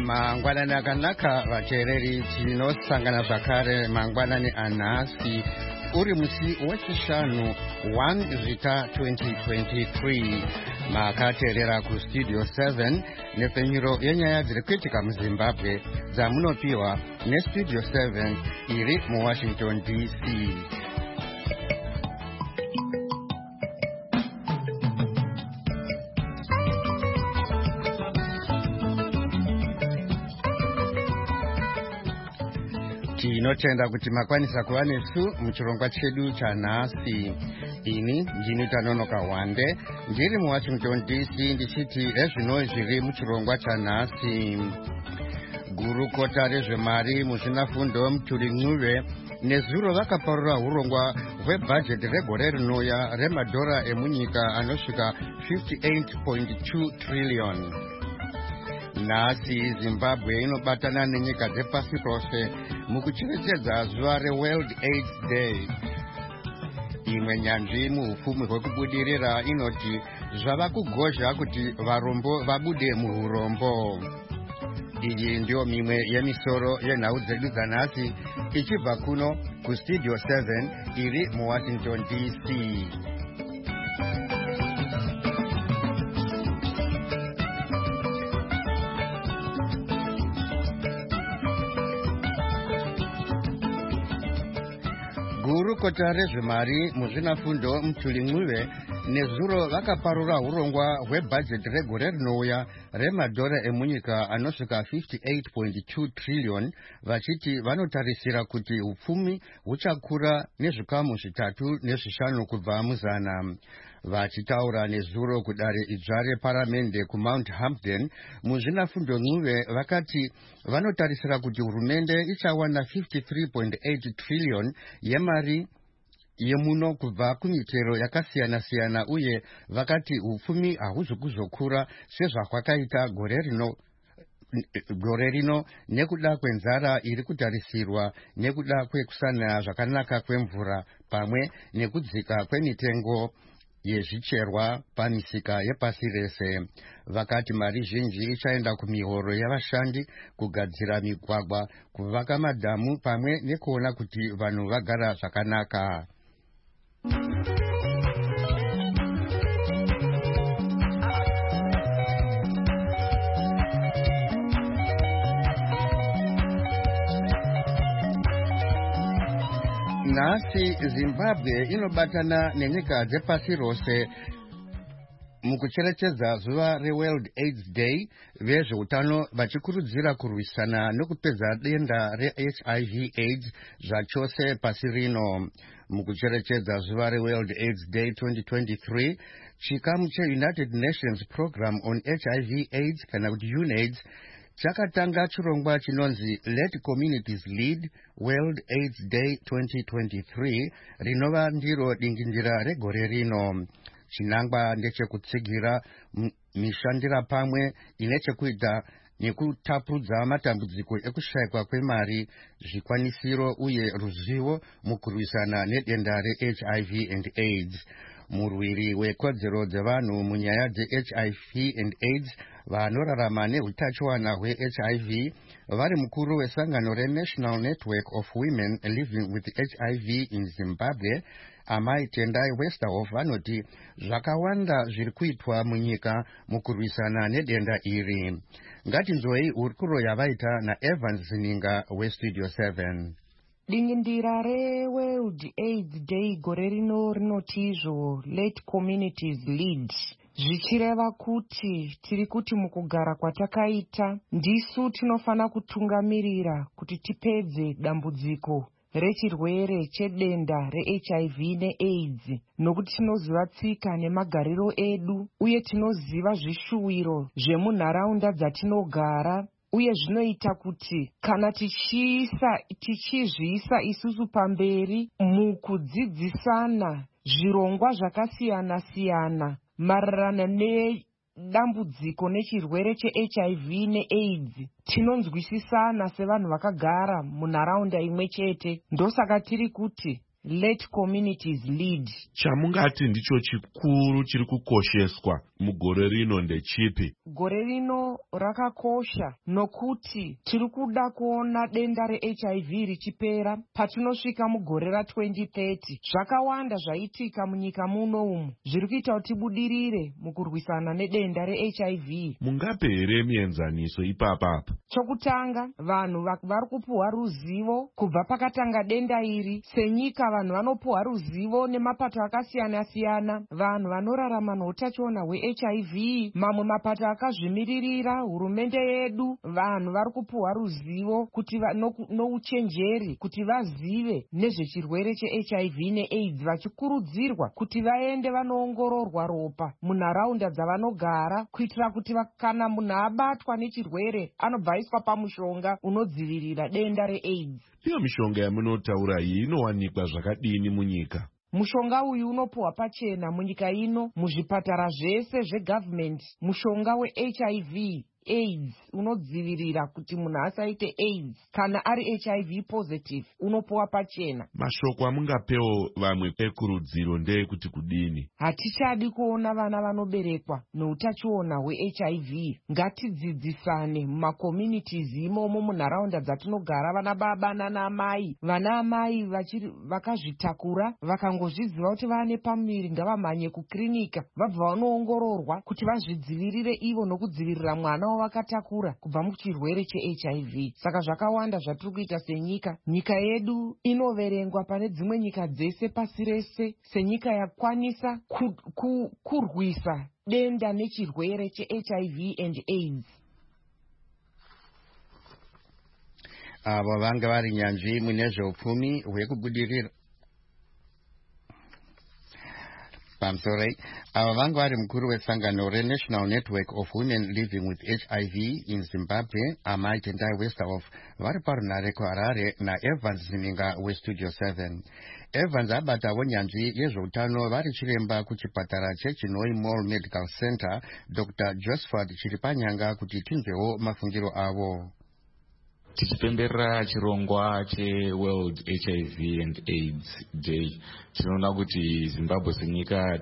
mangwanani akanaka vateereri tinosangana zvakare mangwanani anhasi uri musi wechishanu 1 Zvita 2023 makateerera kustudio 7 nepfenyuro yenyaya dziri kuitika muzimbabwe dzamunopiwa nestudio 7 iri muwashington dc. Tinotenda kuti makwanisa kuva nesu muchirongwa chedu chanhasi. Ini ndini Tanonoka Wande ndiri muWashington DC ndichiti ezvino zviri muchirongwa chanhasi. Gurukota rezvemari muzvinafundo Muthurincuve nezuro vakaparura urongwa hwebhajeti regore rinouya remadhora emunyika anosvika 58.2 trillion. Nhasi Zimbabwe inobatana nenyika dzepasi rose mukucherechedza zuva reWorld AIDS Day. Imwe nyanzvi muhupfumi hwekubudirira inoti zvava kugozha kuti varombo vabude muhurombo. Iyi ndiyo mimwe yemisoro yenhau dzedu dzanhasi ichibva kuno kustudio 7 iri muWashington DC. Gurukota rezvemari muzvinafundo Muthurincuve nezuro vakaparura urongwa hwebhajeti regore rinouya remadhora emunyika anosvika 58.2 trillion vachiti vanotarisira kuti upfumi huchakura nezvikamu 3.5 kubva muzana. Vachitaura nezuro kudare idzva reparamende kuMount Hampden muzvinafundo Ncube vakati vanotarisira kuti hurumende ichawana 53.8 trillion yemari yemuno kubva kumitero yakasiyana-siyana uye vakati upfumi hahuzi kuzokura sezvahwakaita gore rino nekuda kwenzara iri kutarisirwa nekuda kwekusanaya zvakanaka kwemvura pamwe nekudzika kwemitengo yezvicherwa pamisika yepasi rese. Vakati mari zhinji ichaenda kumihoro yavashandi, kugadzira migwagwa, kuvaka madhamu pamwe nekuona kuti vanhu vagara zvakanaka. Nhasi Zimbabwe inobatana nenyika dzepasi rose mukucherechedza zuva reWorld AIDS Day, vezveutano vachikurudzira kurwisana nokupedza denda reHIV AIDS zvachose pasi rino. Mukucherechedza zuva reWorld AIDS Day 2023, chikamu cheUnited Nations Program on HIV AIDS kana kuti UNAIDS chakatanga chirongwa chinonzi Let Communities Lead World AIDS Day 2023 rinova ndiro dingindira regore rino. Chinangwa ndechekutsigira mishandira pamwe inechekuita nekutapudza matambudziko ekushayikwa kwemari, zvikwanisiro uye ruzivo mukurwisana nedenda reHIV and AIDS. Murwiri wekodzero dzevanhu munyaya dzeHIV and AIDS vanorarama nehutachiwana hweHIV vari mukuru wesangano reNational Network of Women Living with HIV in Zimbabwe, Amai Tendai Westerhoff, vanoti zvakawanda zviri kuitwa munyika mukurwisana nedenda iri. Ngatinzwei hurukuro yavaita naEvans Zininga weStudio 7. Dingindira reWorld AIDS Day gore rino rinoti izvo Let Communities Lead, zvichireva kuti tiri kuti mukugara kwatakaita ndisu tinofana kutungamirira kuti tipedze dambudziko rechirwere chedenda reHIV neAIDS, nokuti tinoziva tsika nemagariro edu uye tinoziva zvishuwiro zvemunharaunda dzatinogara, uye zvinoita kuti kana tichizviisa isusu pamberi mukudzidzisana zvirongwa zvakasiyana-siyana maererano nedambudziko nechirwere cheHIV neAIDS, tinonzwisisana sevanhu vakagara munharaunda imwe chete. Ndosaka tiri kuti let communities lead. Chamungati ndicho chikuru chiri kukosheswa mugore rino ndechipi? Gore rino rakakosha nokuti tiri kuda kuona denda reHIV richipera patinosvika mugore ra2030. Zvakawanda zvaitika munyika muno umu zviri kuita kuti tibudirire mukurwisana nedenda reHIV. Mungape here mienzaniso ipapapa? Chokutanga, vanhu vari kupuhwa ruzivo kubva pakatanga denda iri. Senyika vanhu vanopuhwa ruzivo nemapato akasiyana-siyana. Vanhu vanorarama neutachiona hweHIV, mamwe mapato akazvimiririra, hurumende yedu, vanhu vari kupuhwa ruzivo kuti nouchenjeri kuti vazive nezvechirwere cheHIV neAIDS, vachikurudzirwa kuti vaende vanoongororwa ropa munharaunda dzavanogara kuitira kuti kana munhu abatwa nechirwere anobva aiswa pamushonga unodzivirira denda reAIDS. Iyo mishonga yamunotaura iyi inowanikwa zvakadini munyika? Mushonga uyu unopuhwa pachena munyika ino muzvipatara zvese zvegavhmendi. Mushonga weHIV AIDS unodzivirira kuti munhu asaite AIDS kana ari HIV positive, unopuwa pachena. Mashoko amungapewo vamwe ekurudziro ndeyekuti kudini? Hatichadi kuona vana vanoberekwa neutachiona hweHIV. Ngatidzidzisane mumakommunities imomo munharaunda dzatinogara, vana baba nana amai. Vana amai vakazvitakura vakangozviziva kuti vane pamuviri ngavamhanye kukirinika vabva vanoongororwa kuti vazvidzivirire ivo nokudzivirira mwana vakatakura kubva muchirwere cheHIV. Saka zvakawanda zvatiri kuita senyika. Nyika yedu inoverengwa pane dzimwe nyika dzese pasi rese senyika yakwanisa kurwisa denda nechirwere cheHIV and AIDS. Avo vanga vari nyanzvi mune zveupfumi hwekubudirira Pamsore, ava vanga vari mukuru wesangano reNational Network of Women Living with HIV in Zimbabwe, Amai Tendai Westerhoff, vari parunare kuHarare naEvans Zininga weStudio 7. Evans abatawo nyanzvi yezveutano vari chiremba kuchipatara cheChinoi Mall Medical Center, Dr. Josephat Chiripanyanga, kuti tinzwewo mafungiro avo. Tichipemberera chirongwa cheWorld HIV and AIDS Day, tinoona kuti Zimbabwe senyika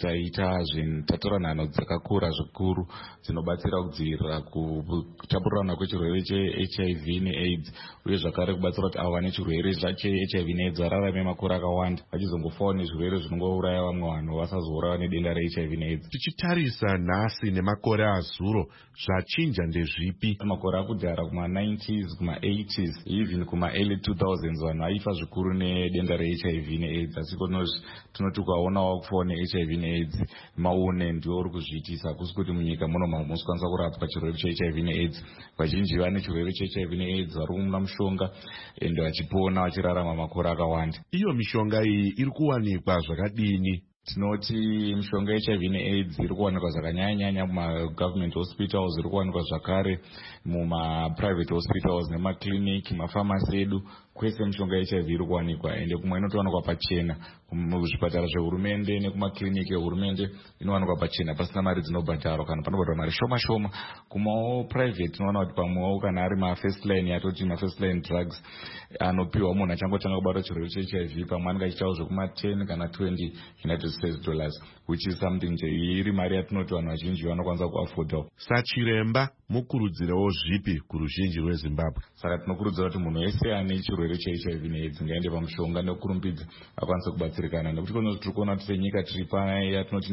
tatora nhano dzakakura zvikuru dzinobatsira kudzivirira kutapurirana kwechirwere cheHIV neAIDS, uye zvakare kubatsira kuti avo vane chirwere cheHIV neAIDS vararame makore akawanda vachizongofawo nezvirwere zvinongouraya vamwe vanhu vasazourayiwa nedenda reHIV neAIDS. Tichitarisa nhasi nemakore azuro, zvachinja ndezvipi? Makore akudhara kuma90s, kuma80s, even kuma-early 2000s vanhu vaifa zvikuru nedenda reHIV neAIDS, asi tinoti ukaonawo kufawo neHIV neAIDS maune ndiwo uri kuzviitisa, hakusi kuti munyika muno musikwanisa kurapwa chirwere cheHIV neAIDS. Vazhinji vane chirwere cheHIV neAIDS vari kumwa mushonga ende vachipona vachirarama makore akawanda. Iyo mishonga iyi iri kuwanikwa zvakadini? Tinoti mishonga HIV neAIDS iri kuwanikwa zvakanyanya mumagovernment hospitals, iri kuwanikwa zvakare mumaprivate hospitals nemakliniki, mafamasi edu, kwese mishonga HIV iri kuwanikwa, ende kumwe inotowanikwa pachena muzvipatara zvehurumende nekumakliniki ehurumende inowanikwa pachena pasina mari dzinobhadharwa kana panobhadharwa mari shoma shoma. Kumawo private tinoona kuti pamwewo kana ari mafirst line, yatoti mafirst line drugs anopiwa munhu achangotanga kubatwa chirwere cheHIV, pamwe anenge achiitawo zvekuma10 kana 20 United States dollars, which is something nje iri mari yatinoti vanhu vazhinji vanokwanisa kuaffordawo. Sachiremba mukurudzirewo zvipi kuruzhinji rweZimbabwe? Saka tinokurudzira kuti munhu wese ane chirwere cheHIV neAIDS ngaende pamushonga nekurumbidza akwanise kubatsirikana, nekuti tiri kuona kuti senyika tiri yatinoti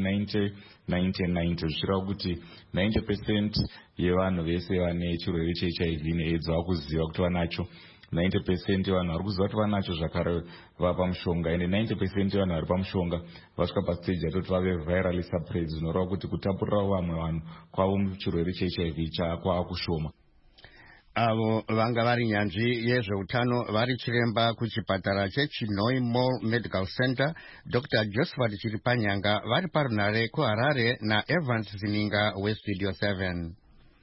90-90-90, zvichireva kuti 90% yevanhu vese vane chirwere cheHIV neAIDS vakuziva kuti vanacho, 90% yevanhu vari kuziva kuti vanacho zvakare vapa mushonga, ende 90% yevanhu vari pamushonga vasvika pastage yatoti vave virally suppressed, zvinoreva kuti kutapurira vamwe vanhu kwavo chirwere cheHIV kwava kushoma. Avo vanga vari nyanzvi yezveutano vari chiremba kuchipatara cheChinoi Mall Medical Center, Dr. Josephat Chiripanyanga, vari parunare kuHarare naEvans Zininga weStudio 7.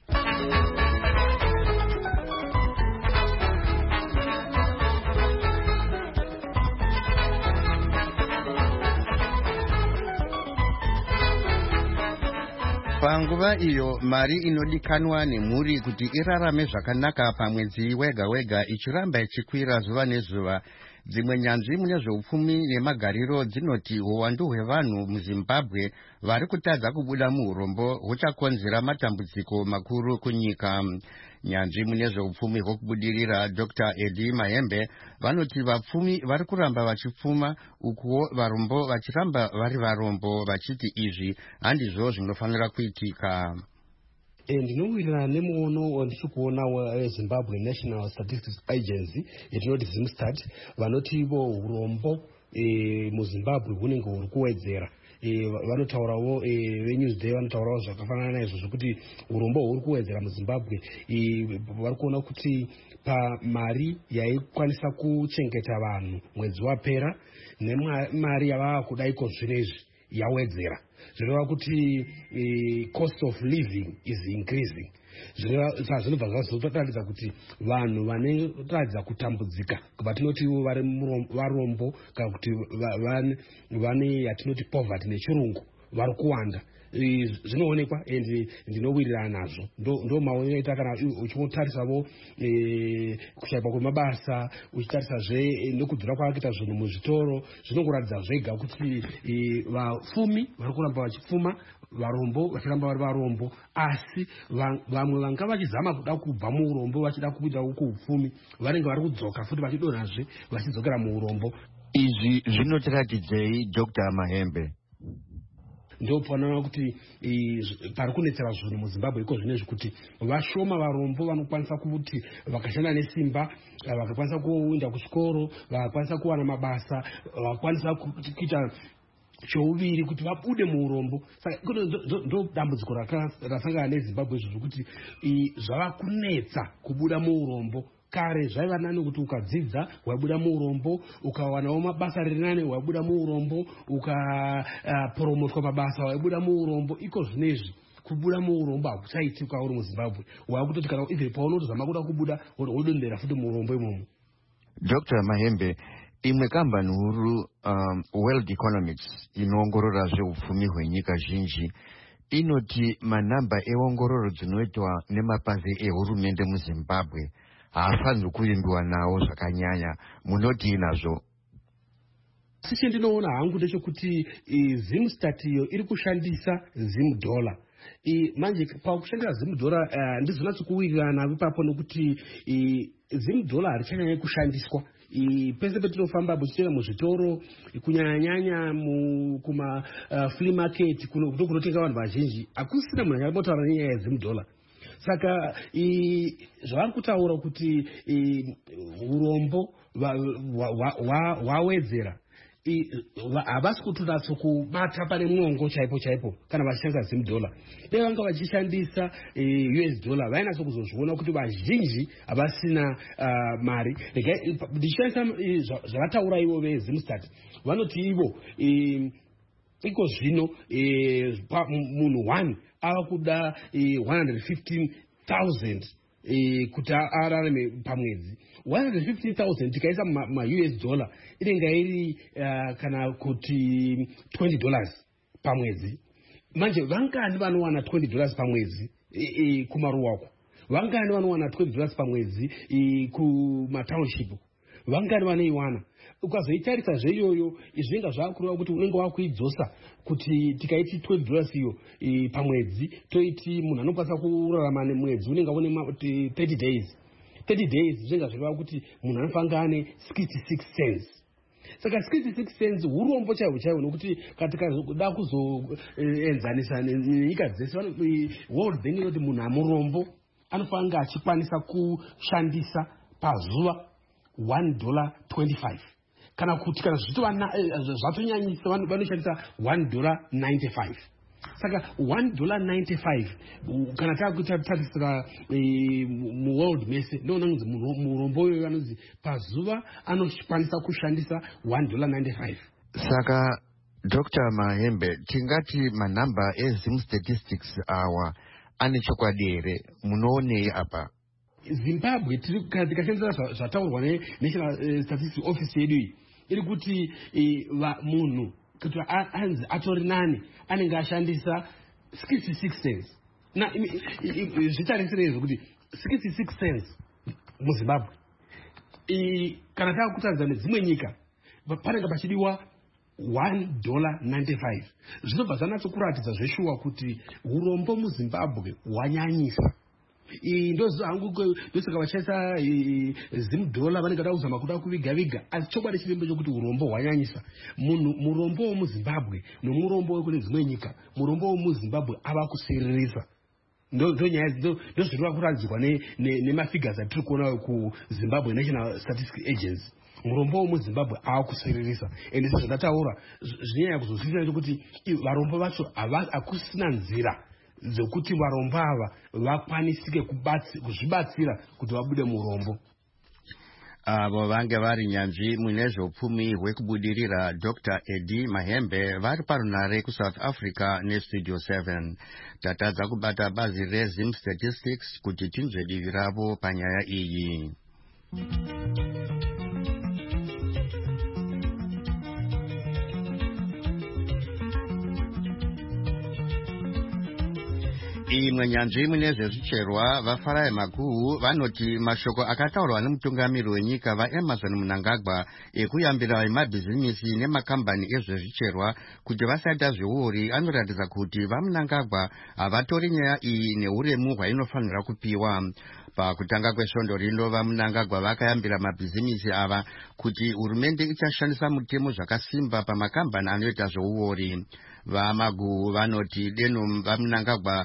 Panguva iyo mari inodikanwa nemhuri kuti irarame zvakanaka pamwedzi wega wega ichiramba ichikwira zuva nezuva Dzimwe nyanzvi mune zveupfumi nemagariro dzinoti uwandu hwevanhu muZimbabwe vari kutadza kubuda muurombo huchakonzera matambudziko makuru kunyika. Nyanzvi mune zveupfumi hwokubudirira Dr. Eddie Mahembe vanoti vapfumi vari kuramba vachipfuma ukuwo varombo vachiramba vari varombo vachiti izvi handizvo zvinofanira kuitika. Ndinowirirana nemuono wandiri kuona weZimbabwe National Statistics Agency yatinoti ZimStat vanoti vo urombo muZimbabwe hunenge huri kuwedzera. Vanotaurawo veNewsday vanotaurawo zvakafanana naizvo zvokuti urombo huri kuwedzera muZimbabwe. Vari kuona kuti pamari yaikwanisa kuchengeta vanhu mwedzi wapera nemari yavava kuda iko zvinezvi yawedzera. Zvireva kuti cost of living is increasing. Zvinobva zvazotaridza kuti vanhu vanotaridza kutambudzika vatinoti vari varombo kana kuti vane yatinoti poverty nechirungu vari kuwanda. Zvinoonekwa ende ndinowirirana nazvo. Ndo maonero aita kana uchitarisavo kushaikwa kwemabasa, uchitarisazve nokudhura kwakaita zvinhu muzvitoro, zvinongoratidza zvega kuti vapfumi vari kuramba vachipfuma, varombo vachiramba vari varombo, asi vamwe vanga vachizama kuda kubva muurombo vachida kuita kuupfumi vanenge vari kudzoka futi vachidonhazve vachidzokera muurombo. Izvi zvinotiratidzei Dr. Mahembe? Ndopona kuti pari kunetsera zvinhu muZimbabwe iko zvinezvi kuti vashoma varombo vanokwanisa kuti vakashanda nesimba, vakakwanisa kuenda kuchikoro, vakakwanisa kuwana mabasa, vakakwanisa kuita chouviri kuti vabude muurombo. Saka ndo dambudziko rasangana neZimbabwe izvo zvokuti zvava kunetsa kubuda muurombo. Kare zvaiva nani kuti ukadzidza waibuda muurombo, ukawanawo mabasa riri nani waibuda muurombo, ukapromotwa mabasa waibuda muurombo. Iko zvinezvi kubuda muurombo hakuchaitika uri muZimbabwe. Wakutoti kana ibve paunotozama kuda kubuda wodondera futi muurombo imomo. Dr. Mahembe, imwe kambani huru World Economics inoongorora zveupfumi hwenyika zhinji inoti manhamba eongororo dzinoitwa nemapazi ehurumende muZimbabwe haafanirwi kuvimbiwa nawo zvakanyanya. Munoti nazvo? Sisi ndinoona hangu ndechekuti ZimStat iyo iri kushandisa ZimDollar. Manje pakushandisa ZimDollar ndizonatso kuwirirana navo ipapo nokuti ZimDollar harichanyanya kushandiswa. Pese petinofamba muchienda muzvitoro kunyanya kuma flea market kunotenga vanhu vazhinji hakusina munhu anyambotaura nenyaya yeZimDollar. Saka zvavari kutaura kuti urombo wawedzera havasi kutonatso kubata pane mwongo chaipo kana vachishandisa ZimDollar. Dai vanga vachishandisa US dollar vainatso kuzozviona kuti vazhinji havasina mari. Ndichishandisa zvavataura ivo veZimStat vanoti ivo iko zvino munhu 1 ava kuda 115,000 kuti ararame pamwedzi. 115,000 tikaisa ma-US dollar inenge iri kana kuti $20 pamwedzi. Manje vangani vanowana $20 pamwedzi kumaruwako? Vangani vanowana $20 pamwedzi kumatownship? Vangani vanoiwana? Ukazoitarisa zveyoyo zvinenge zvakureva kuti unenge wakuidzosa kuti tikaiti $20 iyo pamwedzi toiti munhu anokwanisa kurarama nemwedzi unenge une 30 days. 30 days zvinenge zvireva kuti munhu anofanira ane 66 cents. Saka 66 cents urombo chaiwo nokuti katika kuzoenzanisa nenyika dzese World Bank inoti munhu amurombo anofanira achikwanisa kushandisa pazuva $1.25. Kana kuti kana zvatonyanyisa vanoshandisa $1.95. Saka $1.95 kana takuitarisira muworld mese ndoona kunzi murombo uyoyo anonzi pazuva anokwanisa kushandisa $1.95. Saka Dr. Mahembe, tingati manhamba eZimStatistics awa ane chokwadi here? Munoonei apa? Zimbabwe tikashandisa zvataurwa neNational Statistics Office yedu iyi iri kuti munhu kuti anzi atori nani anenge ashandisa 66 cents. Na zvitarisire izvo kuti 66 cents muZimbabwe kana takutaridza nedzimwe nyika panenge pachidiwa $1.95. Zvinobva zvanatsokuratidza zveshuwa kuti urombo muZimbabwe hwanyanyisa. Ndosaka vachaisa $10 vanenge vauzama kuda kuviga asi chokwadi chirembo chokuti urombo hwanyanyisa. Murombo womuZimbabwe nomurombo wekune dzimwe nyika, murombo womuZimbabwe ava kusereresa. Ndozviri kuradzikwa nemafigures atiri kuona kuZimbabwe National Statistics Agency. Murombo womuZimbabwe ava kusereresa, ende sezvandataura zvinyanya kuzosvitsira kuti varombo vacho hakusina nzira dzokuti varombo ava vakwanisike kuzvibatsira kuti vabude murombo. Avo vange vari nyanzvi mune zveupfumi hwekubudirira Dr. Eddie Mahembe vari parunare kuSouth Africa neStudio 7. Tatadza kubata bazi reZim Statistics kuti tinzwe divi ravo panyaya iyi. Imwe nyanzvi mune zvezvicherwa vaFarai Maguhu vanoti mashoko akataurwa nemutungamiri wenyika vaEmmerson Mnangagwa ekuyambira vemabhizimisi nemakambani ezvezvicherwa kuti vasaita zveuri anoratidza kuti vaMnangagwa havatori nyaya iyi neuremu hwainofanira kupiwa. Pakutanga kwesvondo rino vaMnangagwa vakayambira mabhizimisi ava kuti hurumende ichashandisa mutemo zvakasimba pamakambani anoita zveuori. VaMaguhu vanoti deno vaMnangagwa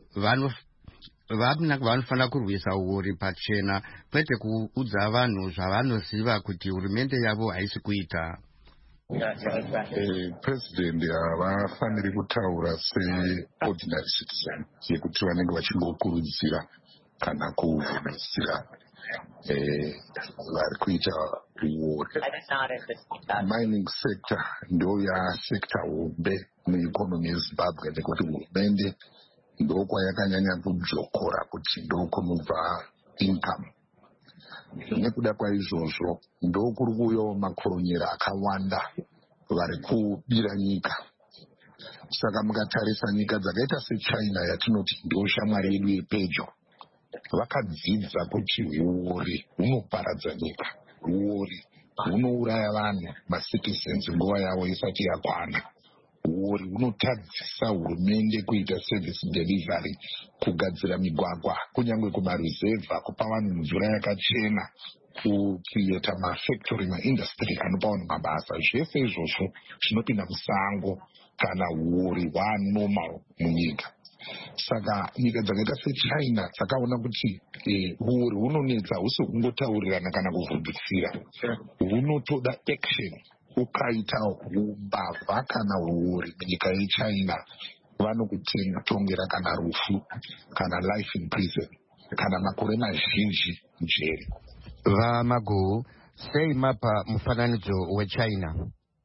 vanofanira kurwisa uori pachena kwete kuudza vanhu zvavanoziva kuti hurumende yavo haisi kuita. President havafaniri kutaura seordinary citizen yekuti vanenge vachingokurudzira kana kuvhunisira vari kuita uori. Mining sector ndo yasekta hombe muikonomi yeZimbabwe nekuti hurumende ndokwayakanyanya kujokora kuti ndokunobva income. Nekuda kwaizvozvo ndokuri kuuyawo makoronyera akawanda vari kubira nyika. Saka mukatarisa nyika dzakaita seChina yatinoti ndo shamwari yedu yepedyo, vakadzidza kuti uori hunoparadza nyika, uori hunouraya vanhu macitizens nguva yavo isati yakwana. Uori hunotadzisa hurumende kuita service delivery, kugadzira migwagwa, kunyange kumaruzevha, kupa vanhu mvura yakachena, kucreata mafactory, maindustry anopa vanhu mabasa. Zvese izvozvo zvinopinda musango kana uori hwanormal munyika. Saka nyika dzakaita seChina dzakaona kuti uori hunonetsa, husi kungotaurirana kana kuvhundutsira, hunotoda action. Ukaita umbavha kana uori munyika yeChina vanokutongera kana rufu kana life in prison kana makore mazhinji mujeri. VaMaguhu, sei mapa mufananidzo weChina?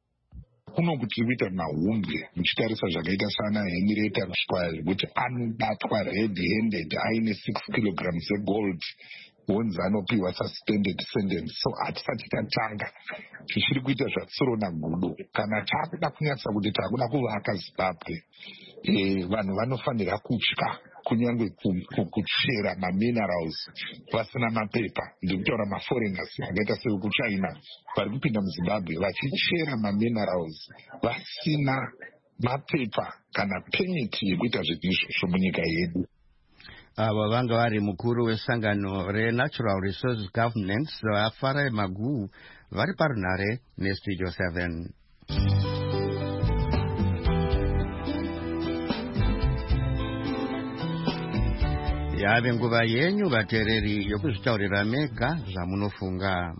Kuno kuti kuita mahumbe muchitarisa zvakaita sana Henrietta Rushwaya zvekuti anobatwa red handed aine 6 kilograms zegold, wonzi anopiwa suspended sentence. So hatisati tatanga tichiri kuita zvatsuro nagudo. Kana takuda kunyatsa kuti takuda kuvaka Zimbabwe, vanhu vanofanira kutya kunyange kuchera maminerals vasina mapepa. Ndikutaura maforeigners akaita sekuChina vari kupinda muZimbabwe vachichera maminerals vasina mapepa kana permit yekuita zvinhu izvozvo munyika yedu. Ava vanga vari mukuru wesangano reNatural Resources Governance vaFarai Maguhu vari parunare neStudio 7. Yave nguva yenyu vateereri yokuzvitaurira mega zvamunofunga.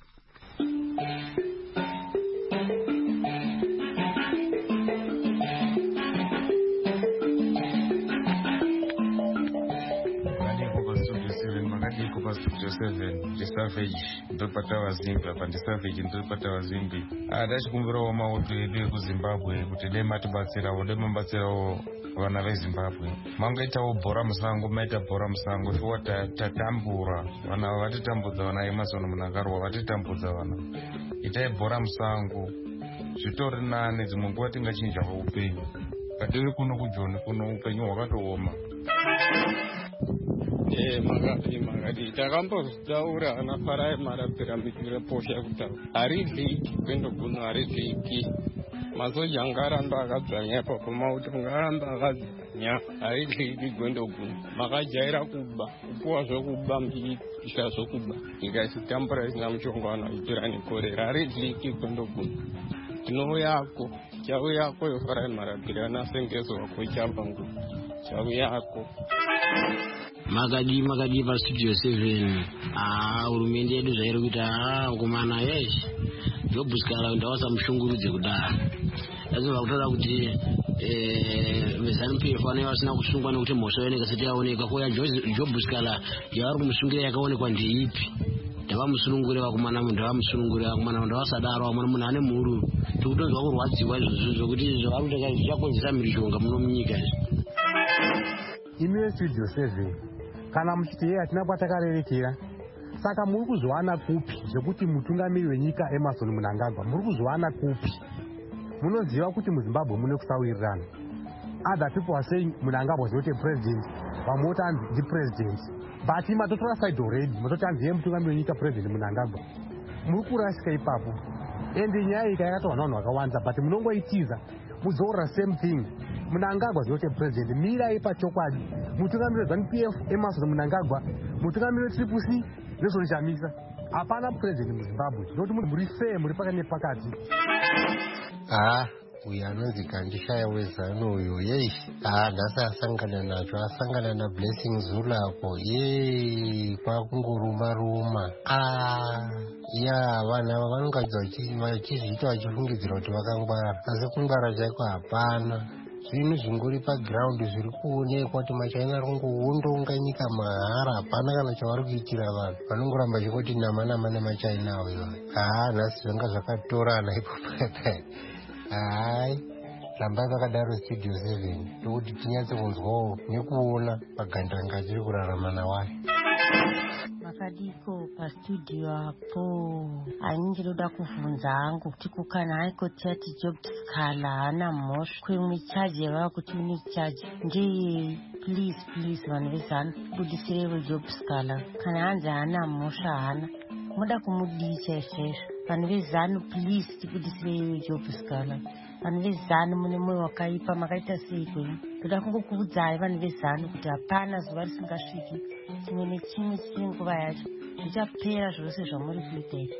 Ndisavage ndopata vazimbi apa ndisavage ndopata vazimbi adachikumbirawo mauto edu ekuZimbabwe kuti dai matibatsirawo, dai mabatsirawo vana veZimbabwe. Mangoitawo bhora musango, maita bhora musango iwa tatambura vana vatitambudza, vana Emmerson Mnangagwa vatitambudza vana. Itai bhora musango zvitori nane, dzimwe nguva tingachinjawo upenyu. Kadiri kuno kuJoni kuno upenyu hwakatooma. Makati takambozitaura ana Farai marapira mitire posha kutaura haridliki kwendo kuno haridliki masoja ngaramba akadzanya ipapo mauti ngaramba akadzanya haridliki kwendo kuno makajaira kuba kupuwa zvokuba mbiisha zvokuba ikasitambura isina muchongano itirani korera haridliki kwendo kuno tinouyako chauyako yofarai marapira nasengezo wako chabangu chauyako Makadi pa studio 7 hurumende yedu zvairi kuita ngomana yeshi jobhuskala ndawasa mushungurudze kudara azova kutaura kuti vezanupf vanenge vasina kusungwa nekuti mhosva yoneka sati yaoneka koya jobhuskala yavari kumusungira yakaonekwa ndeipi ndavamusunungure vakomana munhu ndavamusunungure vakomana munhu ndavasadaro vamwana munhu ane mhuru tikutonzwa kurwadziwa izvozvo zvokuti zvavari kutaka zvichakonzesa mhirizhonga muno munyika izvi. Imi studio 7 kana muchiti yeye hatina kwatakarerekera saka muri kuzowana kupi zvekuti mutungamiri wenyika Emmerson Mnangagwa muri kuzowana kupi? Munoziva kuti muZimbabwe mune kusawirirana. Other people are saying Mnangagwa is not a president, vamota ndi president, but matotora side already mototi anziye mutungamiri wenyika president Mnangagwa. Muri kurasika ipapo ende nyaya ika yakatowa vanhu vakawanda but munongoitiza muzoora same thing. Mnangagwa is not a president, mirai pachokwadi. Mutungamiri weZANU-PF Emmerson Mnangagwa, mutungamiri weTriple C Nelson Chamisa, hapana president muZimbabwe. Noti muri fair, muri pakati nepakati. Uyu anonzi Kandishaya weZANU uyo nhasi asangana nacho, asangana naBlessing Zulu apo kwakungoruma vanhu ava vanongadza vachizviita vachifungidzira kuti vakangwara, asi kungwara chaiko hapana. Zvinhu zvingori paground zviri kuonekwa kuti machaina ari kungoondonga nyika mahara, hapana kana chavari kuitira vanhu. Vanongoramba chikoti nama nemachaina avo nhasi zvanga zvakatorana ipo. Rambai vakadaro studio 7 ndokuti tinyatse kunzwawo nekuona pagandanga tiri kurarama nawayo. Makadiko pastudio apo ndinoda kuvhunza hangu kuti kukana haikoti yati Jobhuskala haana mhosva kwemwe chaji yavava kuti une chaji ndeye please vanhu vezanu budisirewo Jobhuskala kana hanzi haana mhosva haana muda kumudisa izvezvo vanhu vezanu please tibudisirewo Jobhuskala. Vanhu vezanu mune mwoyo wakaipa makaita sei kwenyu? Ndoda kungokuudzai vanhu vezanu kuti hapana zuva risingasviki chimwe nechimwe chiri nguva yacho zvichapera zvose zvamuri kuita izvi.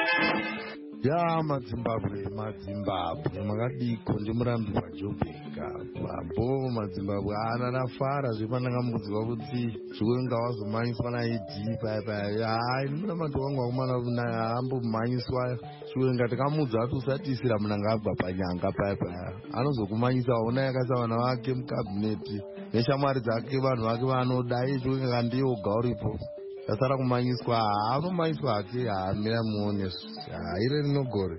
Mazimbabwe makadiko ndimurambi waJoburg babo mazimbabwe ananafara zvepandangamudziwa kuti zvokunga wazomhanyiswa naidp ndimuna madho wangu wakumana hambomhanyiswa zvokunga tikamudza ati usatisira Mnangagwa panyanga anozokumhanyisa waona yakaisa vana vake mukabineti neshamwari dzake vanhu vake vanodai zvokunga ndiyoga uripo tasara kumanyiswa anomanyiswa hake mira muone ire rinogore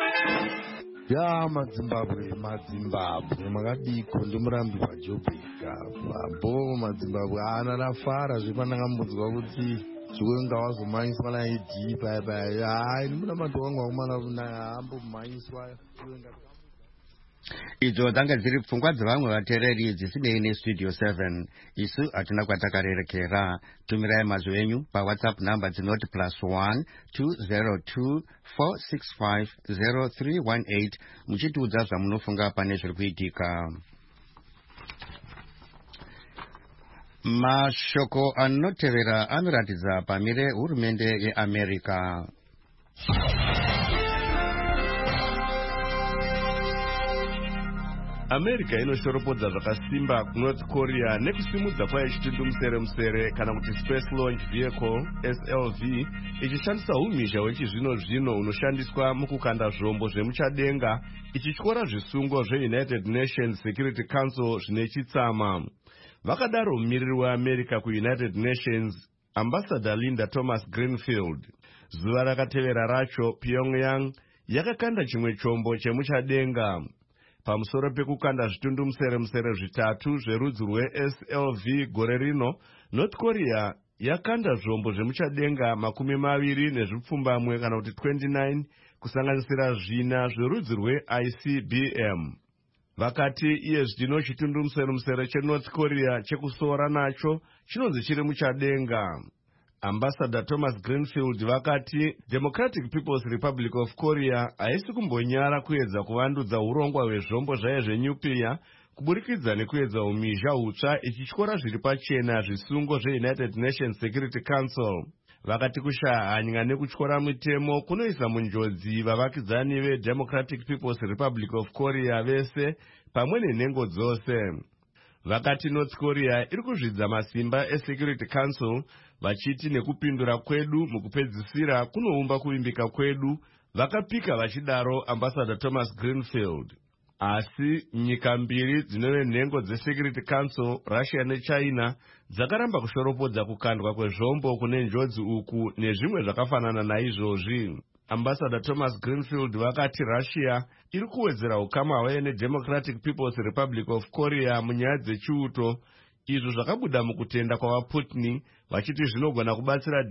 mazimbabwe makadiko ndimurambi waJoburg babo mazimbabwe ananafara zvepandangamudziwa kuti zvokunga wazomhanyiswa naidp ndimuna madho wangu wakumana hambomhanyiswa idzo dzanga dziri pfungwa dzevamwe vateereri dzisinei nestudio 7. isu hatina kwatakarerekera. tumirai mazwi enyu pawhatsapp namba dzinoti +1 202 465 0318 muchitiudza zvamunofunga pane zviri kuitika. Mashoko anotevera anoratidza pamire hurumende yeAmerica. America inoshoropodza zvakasimba kuNorth Korea nekusimudza kwayo chitundumuseremusere kana kuti Space Launch Vehicle SLV ichishandisa umhizha wechizvino-zvino unoshandiswa mukukanda zvombo zvemuchadenga ichityora zvisungo zveUnited Nations Security Council zvine chitsama. Vakadaro mumiriri weAmerica kuUnited Nations Ambassador Linda Thomas Greenfield. Zuva rakatevera racho Pyongyang yakakanda chimwe chombo chemuchadenga. Pamusoro pekukanda zvitundumuseremusere zvitatu zverudzi rweSLV gore rino, North Korea yakanda zvombo zvemuchadenga 20 nezvipfumbamwe kana kuti 29 kusanganisira zvina zverudzi rweICBM. vakati iye zvino chitundumuseremusere chenorth Korea chekusora nacho chinonzi chiri muchadenga. Ambassador Thomas Greenfield vakati Democratic People's Republic of Korea haisi kumbonyara kuedza kuvandudza urongwa hwezvombo zvayo zvenyuclear kuburikidza nekuedza umhizha hutsva ichityora zviri pachena zvisungo zveUnited Nations Security Council. Vakati kushahanya nekutyora mitemo kunoisa munjodzi vavakidzani veDemocratic People's Republic of Korea vese pamwe nenhengo dzose. Vakati North Korea iri kuzvidza masimba eSecurity Council vachiti nekupindura kwedu mukupedzisira kunoumba kuvimbika kwedu. Vakapika vachidaro Ambassador Thomas Greenfield. Asi nyika mbiri dzinove nhengo dzeSecurity Council, Russia neChina, dzakaramba kushoropodza kukandwa kwezvombo kune njodzi uku nezvimwe zvakafanana naizvozvi. Ambassador Thomas Greenfield vakati Russia iri kuwedzera ukama hwayo neDemocratic People's Republic of Korea munyaya dzechiuto, izvo zvakabuda mukutenda kwavaPutin, vachiti zvinogona kubatsira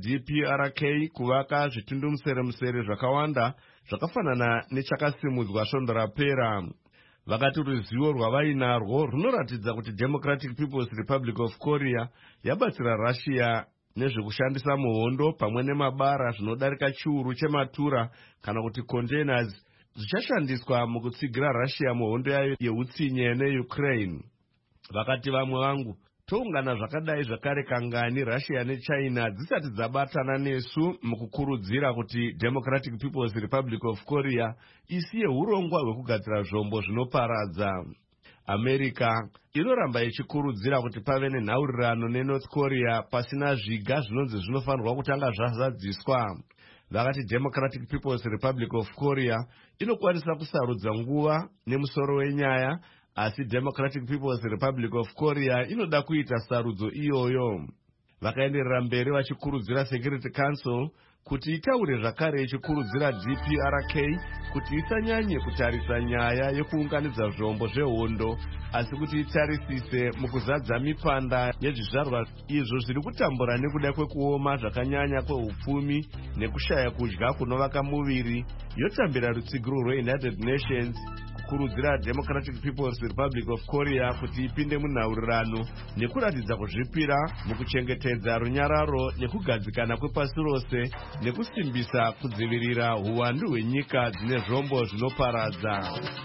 DPRK kuvaka zvitundumuseremusere zvakawanda zvakafanana nechakasimudzwa svondo rapera. Vakati ruzivo rwavainarwo runoratidza kuti Democratic People's Republic of Korea yabatsira Russia nezvekushandisa muhondo pamwe nemabara zvinodarika chiuru chematura kana kuti containers zvichashandiswa mukutsigira Russia muhondo yayo yeutsinye neUkraine. Vakati vamwe vangu toungana zvakadai zvakare kangani Russia neChina dzisati dzabatana nesu mukukurudzira kuti Democratic People's Republic of Korea isiye urongwa hwekugadzira zvombo zvinoparadza. America inoramba ichikurudzira kuti pave nenhaurirano neNorth Korea pasina zviga zvinonzi zvinofanirwa kutanga zvazadziswa. Vakati Democratic People's Republic of Korea inokwanisa kusarudza nguva nemusoro wenyaya, asi Democratic People's Republic of Korea inoda kuita sarudzo iyoyo. Vakaenderera mberi vachikurudzira Security Council kuti itaure zvakare ichikurudzira DPRK kuti isanyanye kutarisa nyaya yekuunganidza zvombo zvehondo, asi kuti itarisise mukuzadza mipanda yezvizvarwa izvo zviri kutambura nekuda kwekuoma zvakanyanya kweupfumi nekushaya kudya kunovaka muviri, yotambira rutsigiro rweUnited Nations kukurudzira Democratic People's Republic of Korea kuti ipinde munhaurirano nekuratidza kuzvipira mukuchengetedza runyararo nekugadzikana kwepasi rose nekusimbisa kudzivirira uwandu hwenyika dzine zvombo zvinoparadza.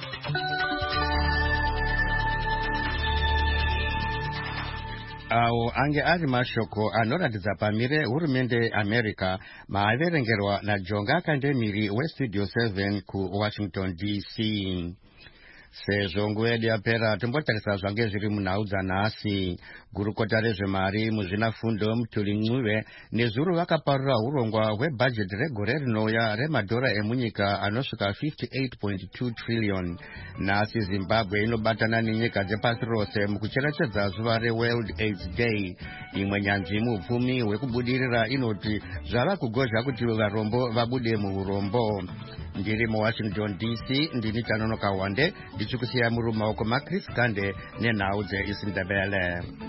Awo ange ari mashoko anoratidza pamire hurumende America maaverengerwa naJonga Kandemiri weStudio 7 kuWashington DC. Sezvo nguva yedu yapera tombotarisa zvange zviri munhau dzanhasi. Gurukota rezvemari muzvinafundo Mutuli Ncube nezuro vakaparura urongwa hwebhajeti regore rinouya remadhora emunyika anosvika 58.2 trillion. Nhasi Zimbabwe inobatana nenyika dzepasi rose mukucherechedza zuva reWorld AIDS Day. Imwe nyanzvi mupfumi hwekubudirira inoti zvava kugozha kuti varombo vabude muurombo. Ndiri muWashington DC, ndini Tanonoka Wande, ndichikusiya muri mumaoko maChris Gande nenhau dzeIsindebele.